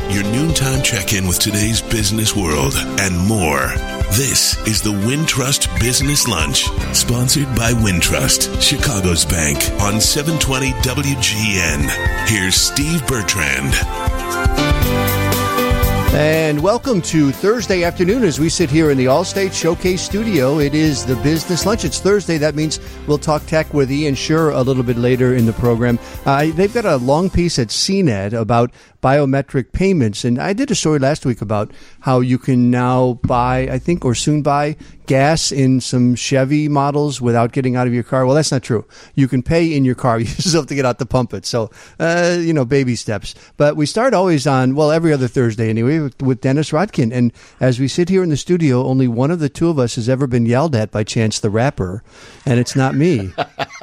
your noontime check-in with today's business world and more. This is the Wintrust Business Lunch, sponsored by Wintrust, Chicago's bank, on 720 WGN. Here's Steve Bertrand. And welcome to Thursday afternoon as we sit here in the Allstate Showcase studio. It is the Business Lunch. It's Thursday. That means we'll talk tech with Ian Sherr a little bit later in the program. They've got a long piece at CNET about biometric payments. And I did a story last week about how you can now buy, I think, or soon buy gas in some Chevy models without getting out of your car. Well, that's not true. You can pay in your car. You just have to get out to pump it. So, baby steps. But we start always on, every other Thursday anyway, with Dennis Rodkin. And as we sit here in the studio, only one of the two of us has ever been yelled at by Chance the Rapper, and it's not me.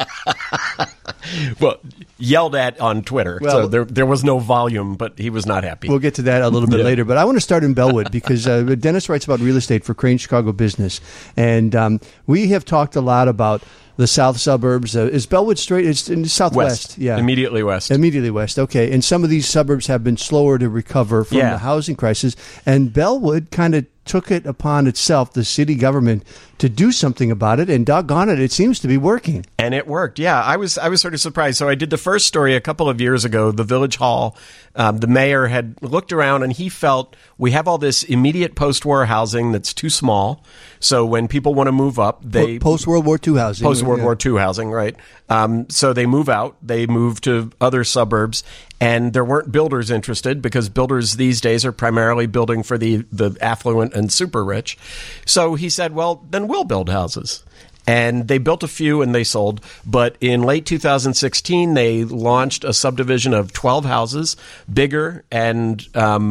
Well, yelled at on Twitter. So there was no volume, but he was not happy. We'll get to that a little bit later. But I want to start in Bellwood because Dennis writes about real estate for Crane Chicago Business. And we have talked a lot about the south suburbs. Is Bellwood straight? It's in the southwest. West. Yeah. Immediately west. Immediately west. Okay. And some of these suburbs have been slower to recover from the housing crisis. And Bellwood kind of took it upon itself, the city government, to do something about it, and doggone it, it seems to be working. And it worked. Yeah, I was sort of surprised. So I did the first story a couple of years ago. The Village Hall, the mayor had looked around and he felt we have all this immediate post-war housing that's too small. So when people want to move up, they post-World War II housing. Post-World War II housing, right? So they move out. They move to other suburbs. And there weren't builders interested because builders these days are primarily building for the affluent and super rich. So he said, well, then we'll build houses. And they built a few and they sold. But in late 2016, they launched a subdivision of 12 houses, bigger and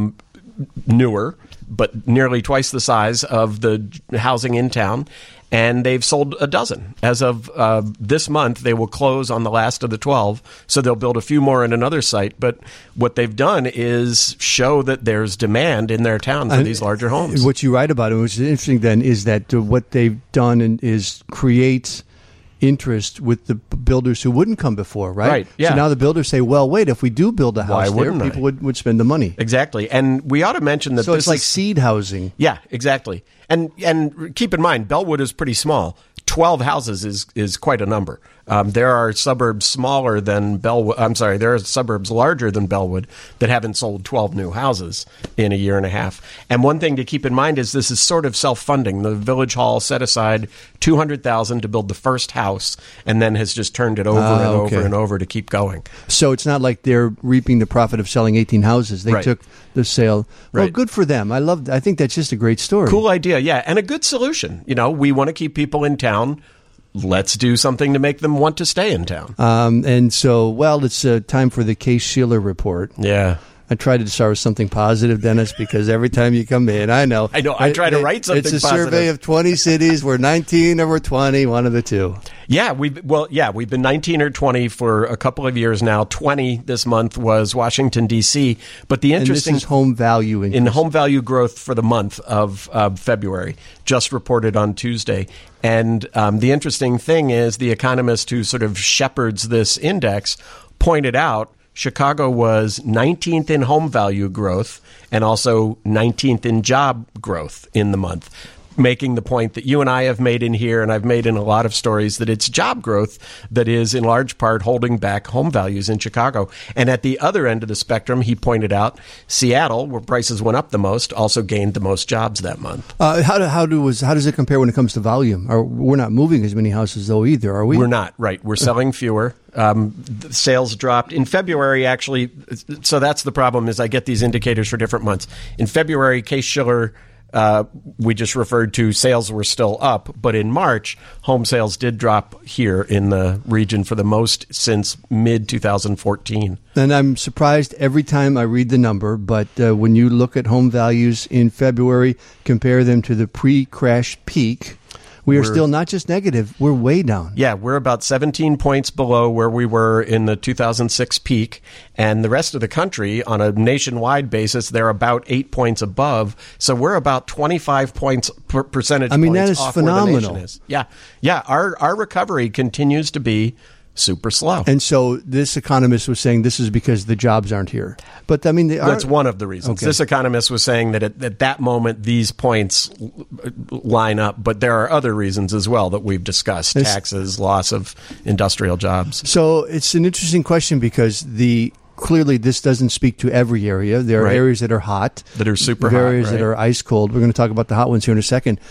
newer, but nearly twice the size of the housing in town. And they've sold a dozen. As of this month, they will close on the last of the 12. So they'll build a few more in another site. But what they've done is show that there's demand in their town for these larger homes. What you write about it, which is interesting then, is that what they've done is create interest with the builders who wouldn't come before, right? Right, yeah. So now the builders say, well, wait, if we do build a house there, people would spend the money. Exactly. And we ought to mention that so it's like seed housing. Yeah, exactly. And keep in mind, Bellwood is pretty small. 12 houses is quite a number. There are suburbs smaller than Bellwood. I'm sorry, there are suburbs larger than Bellwood that haven't sold 12 new houses in a year and a half. And one thing to keep in mind is this is sort of self-funding. The Village Hall set aside $200,000 to build the first house, and then has just turned it over over and over to keep going. So it's not like they're reaping the profit of selling 18 houses. They took the sale. Well, good for them. I think that's just a great story. Cool idea, yeah, and a good solution. We want to keep people in town. Let's do something to make them want to stay in town. And so, it's time for the Case Shiller report. Yeah. I tried to start with something positive, Dennis, because every time you come in, I know. I try to write something positive. It's a survey of 20 cities. We're 19 or we're 20, one of the two. Yeah, we've been 19 or 20 for a couple of years now. 20 this month was Washington, D.C. But the interesting... And this is home value increase. In home value growth for the month of February, just reported on Tuesday. And the interesting thing is the economist who sort of shepherds this index pointed out Chicago was 19th in home value growth and also 19th in job growth in the month, making the point that you and I have made in here, and I've made in a lot of stories, that it's job growth that is in large part holding back home values in Chicago. And at the other end of the spectrum, he pointed out, Seattle, where prices went up the most, also gained the most jobs that month. How does it compare when it comes to volume? We're not moving as many houses, though, either, are we? We're not, right. We're selling fewer. Sales dropped in February, actually. So that's the problem, is I get these indicators for different months. In February, Case Shiller, we just referred to, sales were still up. But in March, home sales did drop here in the region for the most since mid-2014. And I'm surprised every time I read the number, but when you look at home values in February, compare them to the pre-crash peak, we're still not just negative, we're way down. Yeah, we're about 17 points below where we were in the 2006 peak. And the rest of the country, on a nationwide basis, they're about 8 points above. So we're about 25 percentage points that is off phenomenal. where the nation is. Yeah. Our recovery continues to be super slow. And so this economist was saying this is because the jobs aren't here. But I mean, that's one of the reasons. Okay. This economist was saying that at that moment, these points line up, but there are other reasons as well that we've discussed: taxes, loss of industrial jobs. So it's an interesting question because clearly this doesn't speak to every area. There are areas that are hot, that are super hot, areas that are ice cold. We're going to talk about the hot ones here in a second.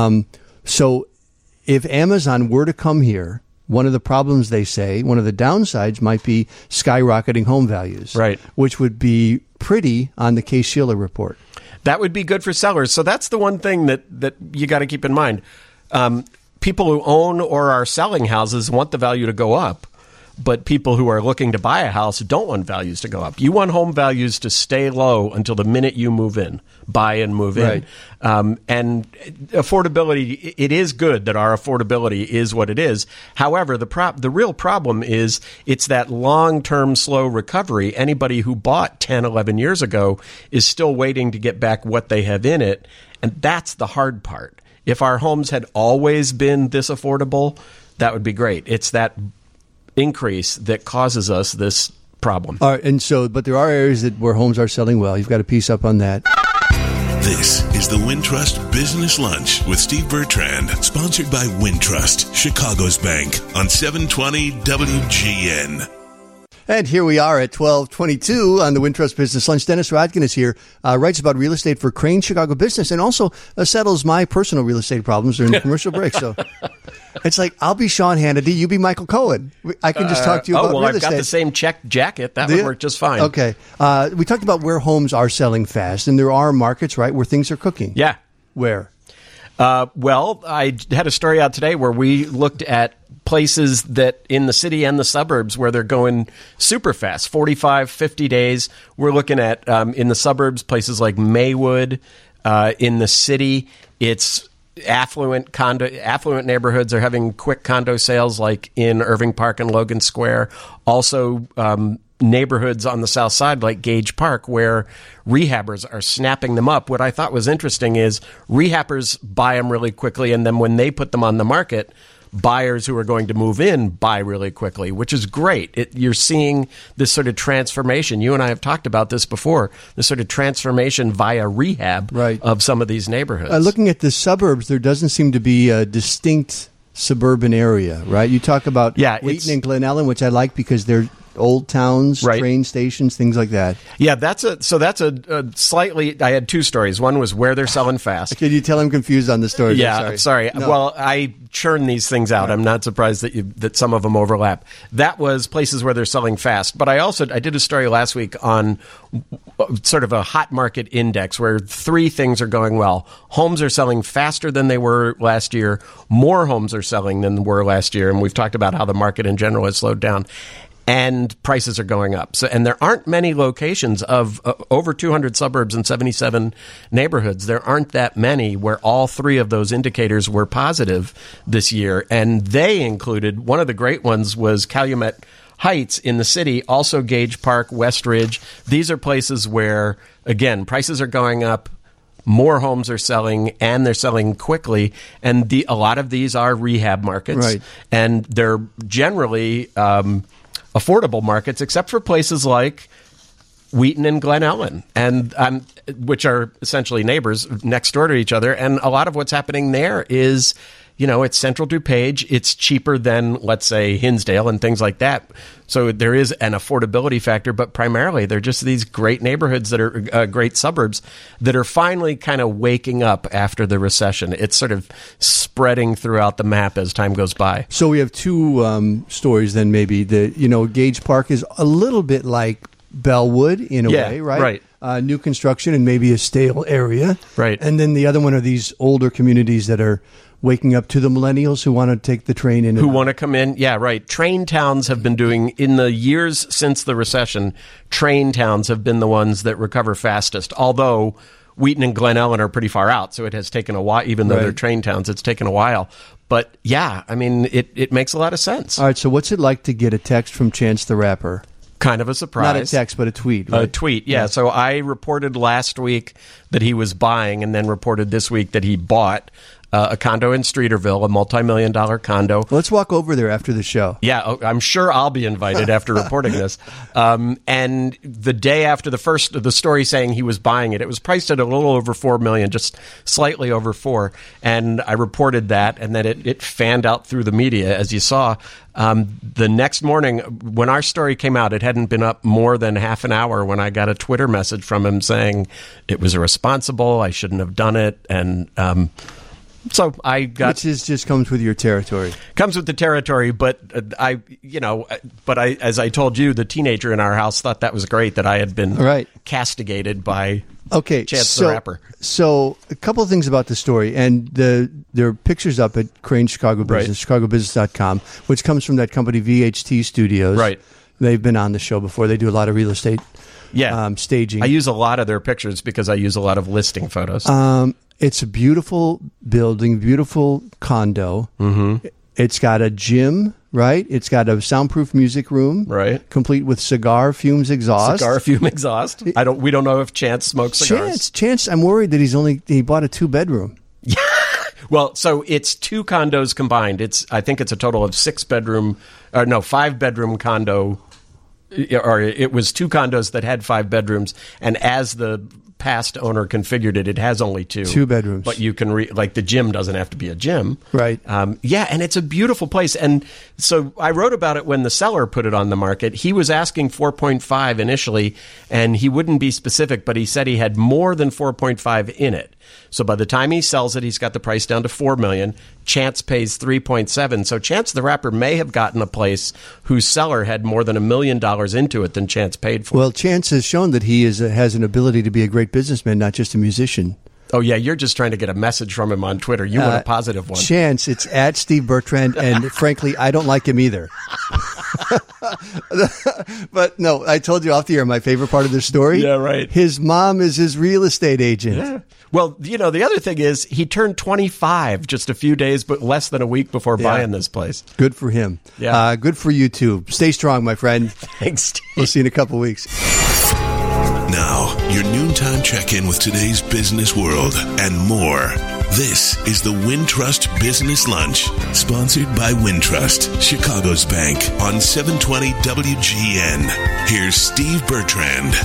So if Amazon were to come here, one of the problems they say, one of the downsides might be skyrocketing home values, which would be pretty on the Case-Shiller report. That would be good for sellers. So that's the one thing that you got to keep in mind. People who own or are selling houses want the value to go up, but people who are looking to buy a house don't want values to go up. You want home values to stay low until the minute you move in, buy and move in. And affordability, it is good that our affordability is what it is. However, the real problem is it's that long-term slow recovery. Anybody who bought 10, 11 years ago is still waiting to get back what they have in it. And that's the hard part. If our homes had always been this affordable, that would be great. It's that increase that causes us this problem. All right, and so, but there are areas where homes are selling well. You've got a piece up on that. This is the Wintrust Business Lunch with Steve Bertrand, sponsored by Wintrust, Chicago's bank, on 720 WGN. And here we are at 12:22 on the Wintrust Business Lunch. Dennis Rodkin is here, writes about real estate for Crane Chicago Business, and also settles my personal real estate problems during the commercial break. So it's like, I'll be Sean Hannity, you be Michael Cohen. I can just talk to you about real estate. I've got the same check jacket. That would work just fine. Okay. We talked about where homes are selling fast, and there are markets, right, where things are cooking. Yeah. Where? Well, I had a story out today where we looked at places that in the city and the suburbs where they're going super fast, 45, 50 days. We're looking at, in the suburbs, places like Maywood. In the city, it's affluent neighborhoods are having quick condo sales, like in Irving Park and Logan Square. Also, neighborhoods on the south side like Gage Park where rehabbers are snapping them up. What I thought was interesting is rehabbers buy them really quickly, and then when they put them on the market, buyers who are going to move in buy really quickly, which is great. You're seeing this sort of transformation. You and I have talked about this before, this sort of transformation via rehab of some of these neighborhoods. Looking at the suburbs, there doesn't seem to be a distinct suburban area, right? You talk about Wheaton and Glen Ellen, which I like because they're old towns, train stations, things like that. Yeah, that's a slightly. I had two stories. One was where they're selling fast. Can you tell I'm confused on the stories? Yeah, I'm sorry. No. Well, I churn these things out. I'm not surprised that some of them overlap. That was places where they're selling fast. But I did a story last week on sort of a hot market index where three things are going well. Homes are selling faster than they were last year. More homes are selling than were last year, and we've talked about how the market in general has slowed down. And prices are going up. And there aren't many locations of over 200 suburbs and 77 neighborhoods. There aren't that many where all three of those indicators were positive this year. And they included, one of the great ones was Calumet Heights in the city, also Gage Park, West Ridge. These are places where, again, prices are going up. More homes are selling, and they're selling quickly. And a lot of these are rehab markets. And they're generally affordable markets, except for places like Wheaton and Glen Ellen, and which are essentially neighbors next door to each other. And a lot of what's happening there is, it's Central DuPage. It's cheaper than, let's say, Hinsdale and things like that. So there is an affordability factor, but primarily they're just these great neighborhoods that are great suburbs that are finally kind of waking up after the recession. It's sort of spreading throughout the map as time goes by. So we have two stories then maybe. Gage Park is a little bit like Bellwood in a way, right? New construction and maybe a stale area. Right. And then the other one are these older communities that are waking up to the millennials who want to take the train in. Who want to come in. Yeah, right. Train towns have been doing, in the years since the recession, train towns have been the ones that recover fastest. Although Wheaton and Glen Ellen are pretty far out, so it has taken a while, even though they're train towns, it's taken a while. But yeah, I mean, it makes a lot of sense. All right, so what's it like to get a text from Chance the Rapper? Kind of a surprise. Not a text, but a tweet. Right? A tweet, yeah. So I reported last week that he was buying, and then reported this week that he bought a condo in Streeterville, a multi-million-dollar condo. Let's walk over there after the show. Yeah, I'm sure I'll be invited after reporting this. And the day after the story saying he was buying it, it was priced at a little over $4 million, just slightly over $4 million. And I reported that, and then it fanned out through the media, as you saw. The next morning, when our story came out, it hadn't been up more than half an hour when I got a Twitter message from him saying it was irresponsible, I shouldn't have done it, and so I got... Which just comes with your territory. Comes with the territory, but as I told you, the teenager in our house thought that was great, that I had been castigated by Chance the Rapper. So a couple of things about the story, and there are pictures up at Crane Chicago Business, chicagobusiness.com, which comes from that company VHT Studios. Right. They've been on the show before. They do a lot of real estate staging. I use a lot of their pictures because I use a lot of listing photos. It's a beautiful building, beautiful condo. Mm-hmm. It's got a gym, right? It's got a soundproof music room, right? Complete with cigar fumes exhaust. Cigar fume exhaust. We don't know if Chance smokes cigars. Chance. I'm worried that he bought a 2-bedroom. Yeah. Well, so it's 2 condos combined. I think it's a total of 5-bedroom condo. Or it was 2 condos that had 5 bedrooms, and as the past owner configured it, it has only 2 bedrooms. But you can the gym doesn't have to be a gym, right? And it's a beautiful place. And so I wrote about it when the seller put it on the market. He was asking 4.5 initially, and he wouldn't be specific, but he said he had more than 4.5 in it. So by the time he sells it, he's got the price down to $4 million. Chance pays $3.7. So Chance the Rapper may have gotten a place whose seller had more than $1 million into it than Chance paid for. Well, Chance has shown that he has an ability to be a great businessman, not just a musician. Oh, yeah, you're just trying to get a message from him on Twitter. You want a positive one. Chance, it's at Steve Bertrand, and frankly, I don't like him either. But no, I told you off the air my favorite part of the story. Yeah, right. His mom is his real estate agent. Yeah. Well, the other thing is he turned 25 just a few days, but less than a week before buying this place. Good for him. Yeah. Good for you, too. Stay strong, my friend. Thanks, Steve. We'll see you in a couple weeks. Now, your noontime check-in with today's business world and more. This is the Wintrust Business Lunch, sponsored by Wintrust, Chicago's bank, on 720 WGN. Here's Steve Bertrand.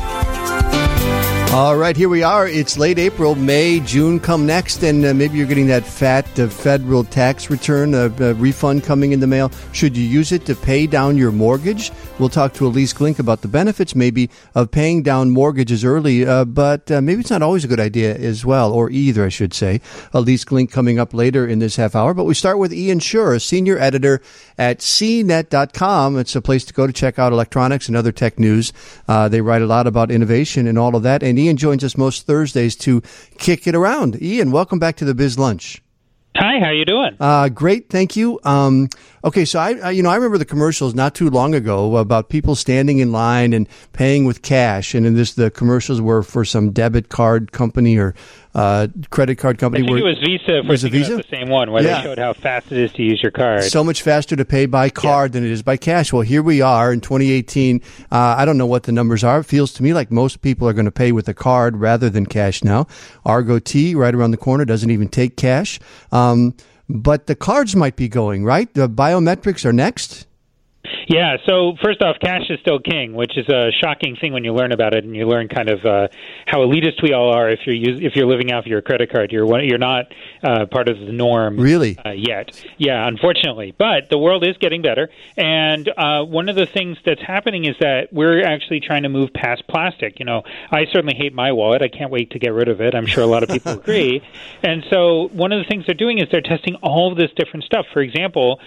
All right, here we are. It's late April, May, June come next, and maybe you're getting that fat federal tax return, a refund coming in the mail. Should you use it to pay down your mortgage? We'll talk to Elise Glink about the benefits, maybe, of paying down mortgages early, but maybe it's not always a good idea as well, or either, I should say. Elise Glink coming up later in this half hour, but we start with Ian Schuer, senior editor at CNET.com. It's a place to go to check out electronics and other tech news. They write a lot about innovation and all of that, and Ian joins us most Thursdays to kick it around. Ian, welcome back to the Biz Lunch. Hi, how you doing? Great, thank you. Okay, so I remember the commercials not too long ago about people standing in line and paying with cash, and the commercials were for some debit card company or credit card company. I think it was Visa. Was it Visa? The same one where they showed how fast it is to use your card. So much faster to pay by card than it is by cash. Well, here we are in 2018. I don't know what the numbers are. It feels to me like most people are going to pay with a card rather than cash now. Argo T, right around the corner, doesn't even take cash. But the cards might be going, right? The biometrics are next. Yeah, so first off, cash is still king, which is a shocking thing when you learn about it, and you learn kind of how elitist we all are. If you're living off your credit card, you're not part of the norm. Really? Yet. Yeah, unfortunately. But the world is getting better, and one of the things that's happening is that we're actually trying to move past plastic. I certainly hate my wallet. I can't wait to get rid of it. I'm sure a lot of people agree. And so one of the things they're doing is they're testing all of this different stuff. For example,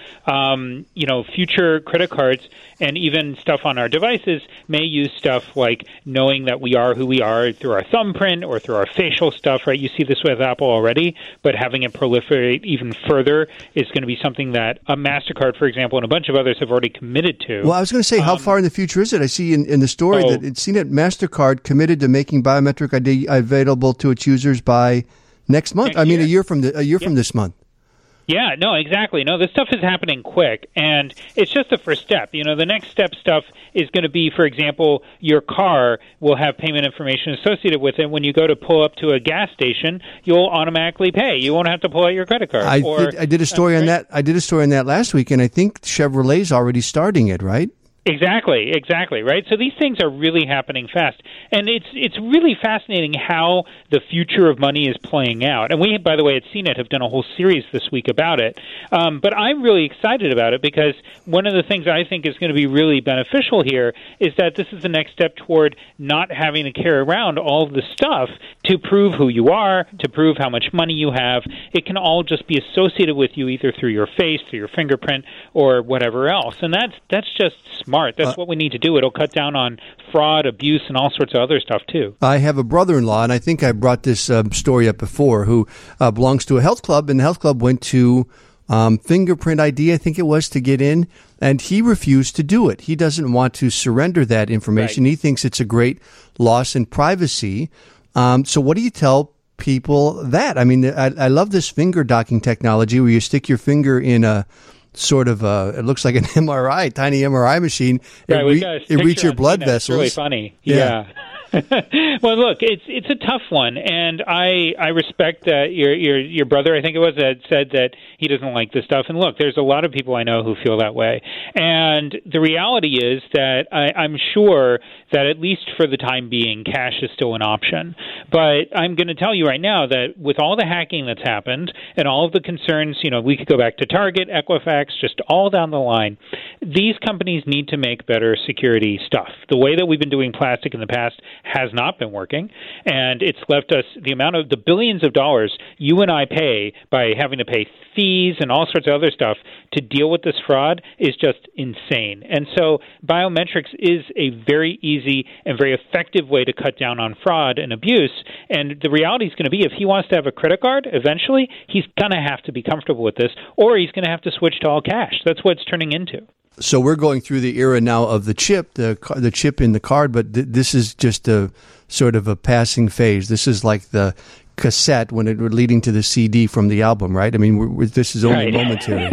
future credit cards and even stuff on our devices may use stuff like knowing that we are who we are through our thumbprint or through our facial stuff, right? You see this with Apple already, but having it proliferate even further is going to be something that a MasterCard, for example, and a bunch of others have already committed to. Well, I was going to say, how far in the future is it? I see in the story that it's seen that MasterCard committed to making biometric ID available to its users by next month. A year from this month. Yeah, no, exactly. No, this stuff is happening quick, and it's just the first step. You know, the next step stuff is going to be, for example, your car will have payment information associated with it. When you go to pull up to a gas station, you'll automatically pay. You won't have to pull out your credit card. I did a story on that. I did a story on that last week, and I think Chevrolet's already starting it, right? Exactly, right? So these things are really happening fast. And it's really fascinating how the future of money is playing out. And we, by the way, at CNET have done a whole series this week about it. But I'm really excited about it because one of the things I think is going to be really beneficial here is that this is the next step toward not having to carry around all of the stuff to prove who you are, to prove how much money you have. It can all just be associated with you either through your face, through your fingerprint, or whatever else. And that's just smart. That's what we need to do. It'll cut down on fraud, abuse, and all sorts of other stuff, too. I have a brother-in-law, and I think I brought this story up before, who belongs to a health club, and the health club went to fingerprint ID, I think it was, to get in, and he refused to do it. He doesn't want to surrender that information. Right. He thinks it's a great loss in privacy. So what do you tell people that? I mean, I love this finger docking technology where you stick your finger in a sort of it looks like an MRI, tiny MRI machine. It reaches your blood vessels. It's really funny. Yeah. Well, look, it's a tough one, and I respect that your brother, I think it was, that said that he doesn't like this stuff. And look, there's a lot of people I know who feel that way. And the reality is that I'm sure that at least for the time being, cash is still an option. But I'm going to tell you right now that with all the hacking that's happened and all of the concerns, you know, we could go back to Target, Equifax, just all down the line. These companies need to make better security stuff. The way that we've been doing plastic in the past has not been working, and it's left us the amount of the billions of dollars you and I pay by having to pay fees and all sorts of other stuff to deal with this fraud is just insane. And so biometrics is a very easy and very effective way to cut down on fraud and abuse. And the reality is going to be if he wants to have a credit card, eventually he's going to have to be comfortable with this, or he's going to have to switch to all cash. That's what it's turning into. So we're going through the era now of the chip, the chip in the card, but this is just a sort of a passing phase. This is like the cassette when it were leading to the CD from the album, right? I mean, this is only momentary.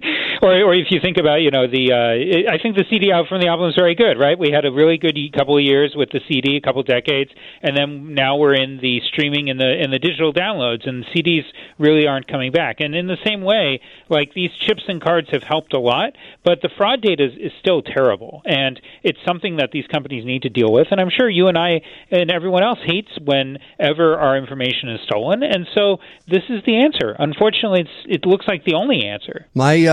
Or if you think about, you know, I think the CD out from the album is very good, right? We had a really good couple of years with the CD, a couple of decades, and then now we're in the streaming and the digital downloads, and CDs really aren't coming back. And in the same way, like these chips and cards have helped a lot, but the fraud data is still terrible, and it's something that these companies need to deal with. And I'm sure you and I and everyone else hates whenever our information is stolen, and so this is the answer. Unfortunately, it looks like the only answer.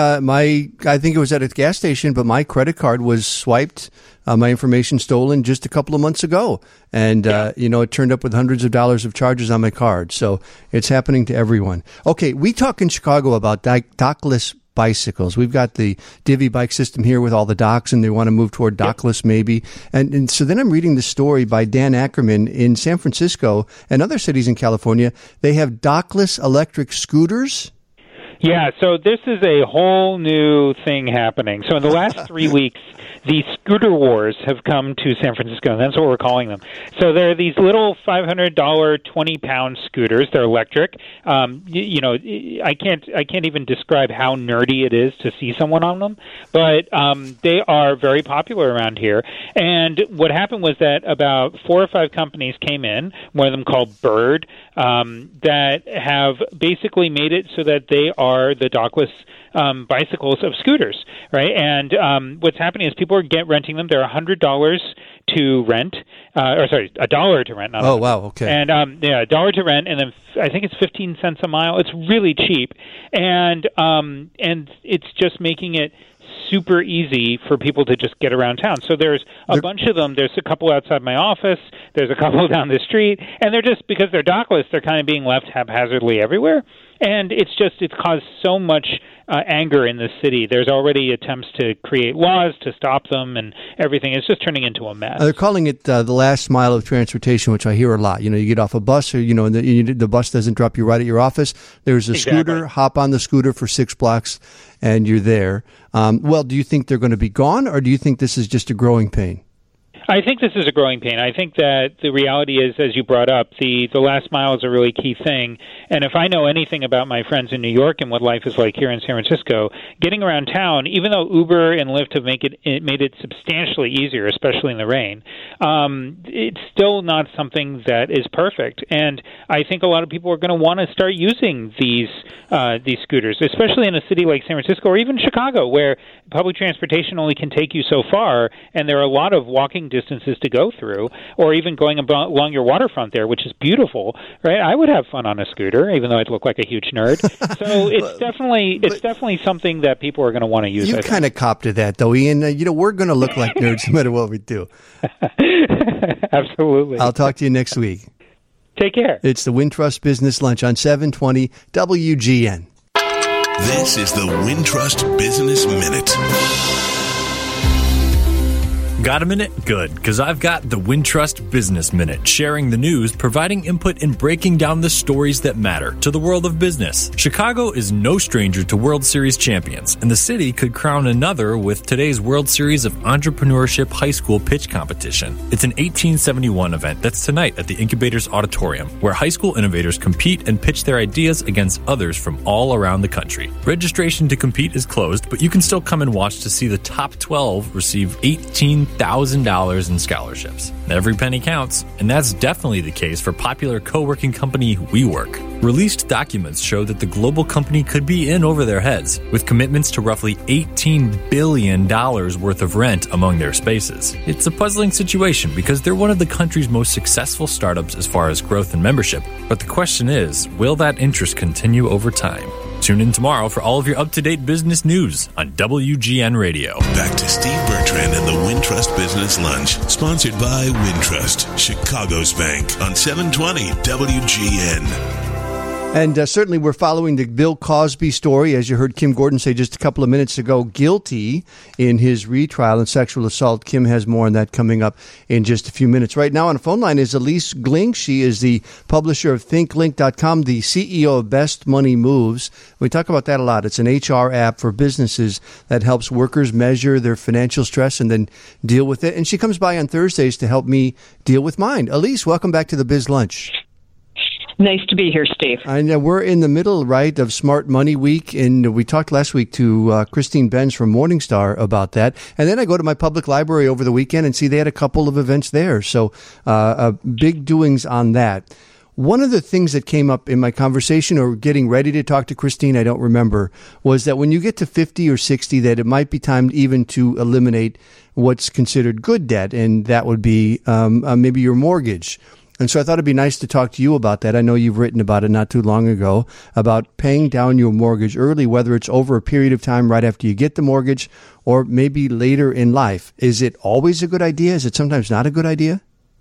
I think it was at a gas station, but my credit card was swiped, my information stolen just a couple of months ago. And, it turned up with hundreds of dollars of charges on my card. So it's happening to everyone. Okay, we talk in Chicago about dockless bicycles. We've got the Divvy bike system here with all the docks, and they want to move toward dockless maybe. And so then I'm reading this story by Dan Ackerman in San Francisco and other cities in California. They have dockless electric scooters. Yeah, so this is a whole new thing happening. So in the last 3 weeks, the scooter wars have come to San Francisco, and that's what we're calling them. So there are these little $500, 20-pound scooters. They're electric. I can't even describe how nerdy it is to see someone on them, but they are very popular around here. And what happened was that about 4 or 5 companies came in, one of them called Bird, that have basically made it so that they are the dockless bicycles of scooters, right? And what's happening is people are renting them. They're $100 to rent, $1 to rent. Not oh, wow, okay. And $1 to rent, and then I think it's 15 cents a mile. It's really cheap, and it's just making it super easy for people to just get around town. So there's a bunch of them. There's a couple outside my office. There's a couple down the street. And they're just, because they're dockless, they're kind of being left haphazardly everywhere. And it's caused so much anger in the city. There's already attempts to create laws to stop them and everything. It's just turning into a mess. They're calling it the last mile of transportation, which I hear a lot. You know, you get off a bus, or, and the bus doesn't drop you right at your office. There's a scooter, hop on the scooter for 6 blocks, and you're there. Well, do you think they're going to be gone, or do you think this is just a growing pain? I think this is a growing pain. I think that the reality is, as you brought up, the last mile is a really key thing. And if I know anything about my friends in New York and what life is like here in San Francisco, getting around town, even though Uber and Lyft have made it substantially easier, especially in the rain, it's still not something that is perfect. And I think a lot of people are going to want to start using these scooters, especially in a city like San Francisco or even Chicago, where public transportation only can take you so far, and there are a lot of walking distances to go through, or even going along your waterfront there, which is beautiful, right? I would have fun on a scooter, even though I'd look like a huge nerd. So it's definitely something that people are going to want to use. You kind of copped to that, though, Ian. We're going to look like nerds no matter what we do. Absolutely. I'll talk to you next week. Take care. It's the Wintrust Business Lunch on 720 WGN. This is the Wintrust Business Minute. Got a minute? Good, because I've got the Wintrust Business Minute, sharing the news, providing input, and breaking down the stories that matter to the world of business. Chicago is no stranger to World Series champions, and the city could crown another with today's World Series of Entrepreneurship High School Pitch Competition. It's an 1871 event that's tonight at the Incubators Auditorium, where high school innovators compete and pitch their ideas against others from all around the country. Registration to compete is closed, but you can still come and watch to see the top 12 receive $18,000 in scholarships. Every penny counts, and that's definitely the case for popular co-working company WeWork. Released documents show that the global company could be in over their heads, with commitments to roughly $18 billion worth of rent among their spaces. It's a puzzling situation because they're one of the country's most successful startups as far as growth and membership. But the question is, will that interest continue over time? Tune in tomorrow for all of your up-to-date business news on WGN Radio. Back to Steve Bertrand and the Wintrust Business Lunch, sponsored by Wintrust, Chicago's bank, on 720 WGN. And certainly we're following the Bill Cosby story, as you heard Kim Gordon say just a couple of minutes ago, guilty in his retrial in sexual assault. Kim has more on that coming up in just a few minutes. Right now on the phone line is Elise Glink. She is the publisher of ThinkLink.com, the CEO of Best Money Moves. We talk about that a lot. It's an HR app for businesses that helps workers measure their financial stress and then deal with it. And she comes by on Thursdays to help me deal with mine. Elise, welcome back to the Biz Lunch. Nice to be here, Steve. And we're in the middle, right, of Smart Money Week, and we talked last week to Christine Benz from Morningstar about that. And then I go to my public library over the weekend and see they had a couple of events there. So big doings on that. One of the things that came up in my conversation or getting ready to talk to Christine, I don't remember, was that when you get to 50 or 60, that it might be time even to eliminate what's considered good debt, and that would be maybe your mortgage. And so I thought it'd be nice to talk to you about that. I know you've written about it not too long ago, about paying down your mortgage early, whether it's over a period of time right after you get the mortgage or maybe later in life. Is it always a good idea? Is it sometimes not a good idea?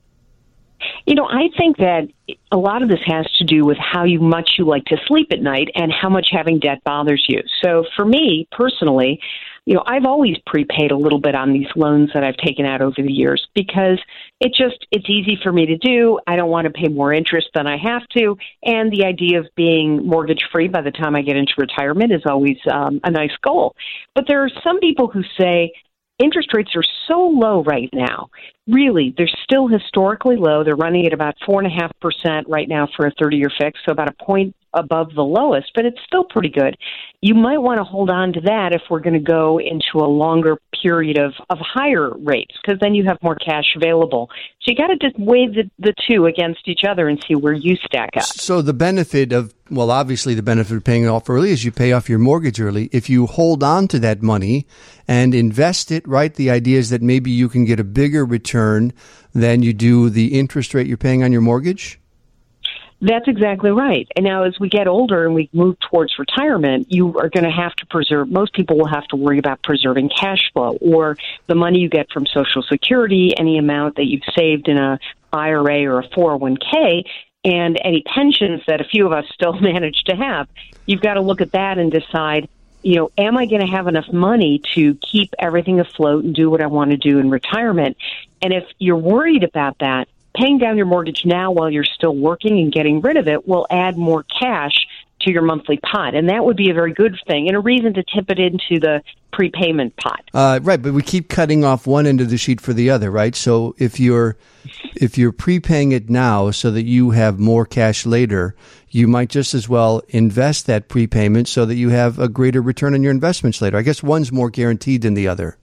I think that a lot of this has to do with how much you like to sleep at night and how much having debt bothers you. So for me personally, I've always prepaid a little bit on these loans that I've taken out over the years because it's easy for me to do. I don't want to pay more interest than I have to. And the idea of being mortgage free by the time I get into retirement is always a nice goal. But there are some people who say interest rates are so low right now. Really, they're still historically low. They're running at about 4.5% right now for a 30-year fix, so about a point above the lowest, but it's still pretty good. You might want to hold on to that if we're going to go into a longer period of higher rates, because then you have more cash available. So you got to just weigh the two against each other and see where you stack up. So the benefit of, obviously the benefit of paying it off early is you pay off your mortgage early. If you hold on to that money and invest it, right, the idea is that maybe you can get a bigger return than you do the interest rate you're paying on your mortgage? That's exactly right. And now as we get older and we move towards retirement, you are going to have to most people will have to worry about preserving cash flow or the money you get from Social Security, any amount that you've saved in a IRA or a 401k, and any pensions that a few of us still manage to have. You've got to look at that and decide, am I going to have enough money to keep everything afloat and do what I want to do in retirement? And if you're worried about that, paying down your mortgage now while you're still working and getting rid of it will add more cash to your monthly pot. And that would be a very good thing and a reason to tip it into the prepayment pot. Right, but we keep cutting off one end of the sheet for the other, right? So if you're prepaying it now so that you have more cash later, you might just as well invest that prepayment so that you have a greater return on your investments later. I guess one's more guaranteed than the other.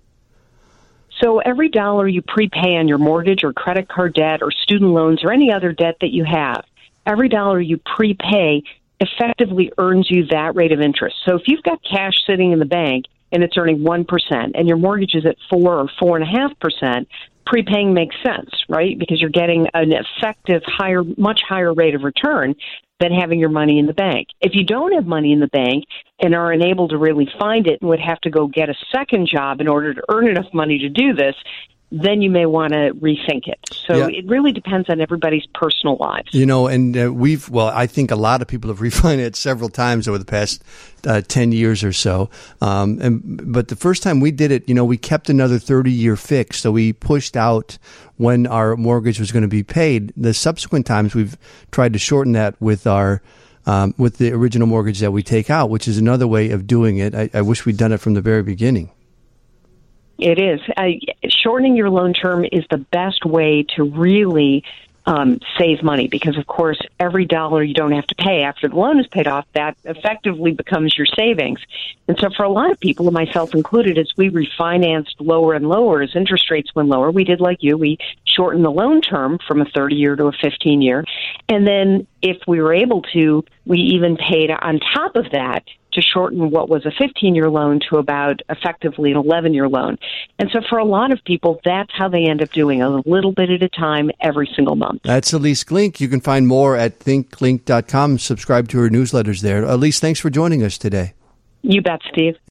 So every dollar you prepay on your mortgage or credit card debt or student loans or any other debt that you have, every dollar you prepay effectively earns you that rate of interest. So if you've got cash sitting in the bank and it's earning 1% and your mortgage is at 4 or 4.5%, prepaying makes sense, right? Because you're getting an effective, much higher rate of return than having your money in the bank. If you don't have money in the bank and are unable to really find it and would have to go get a second job in order to earn enough money to do this, then you may want to rethink it. So It really depends on everybody's personal lives. And I think a lot of people have refinanced several times over the past 10 years or so. But the first time we did it, we kept another 30-year fix. So we pushed out when our mortgage was going to be paid. The subsequent times we've tried to shorten that with with the original mortgage that we take out, which is another way of doing it. I wish we'd done it from the very beginning. It is. Shortening your loan term is the best way to really save money because, of course, every dollar you don't have to pay after the loan is paid off, that effectively becomes your savings. And so for a lot of people, and myself included, as we refinanced lower and lower, as interest rates went lower, we did like you. We shortened the loan term from a 30-year to a 15-year. And then if we were able to, we even paid on top of that to shorten what was a 15-year loan to about effectively an 11-year loan. And so for a lot of people, that's how they end up doing a little bit at a time every single month. That's Elise Glink. You can find more at thinkglink.com. Subscribe to her newsletters there. Elise, thanks for joining us today. You bet, Steve.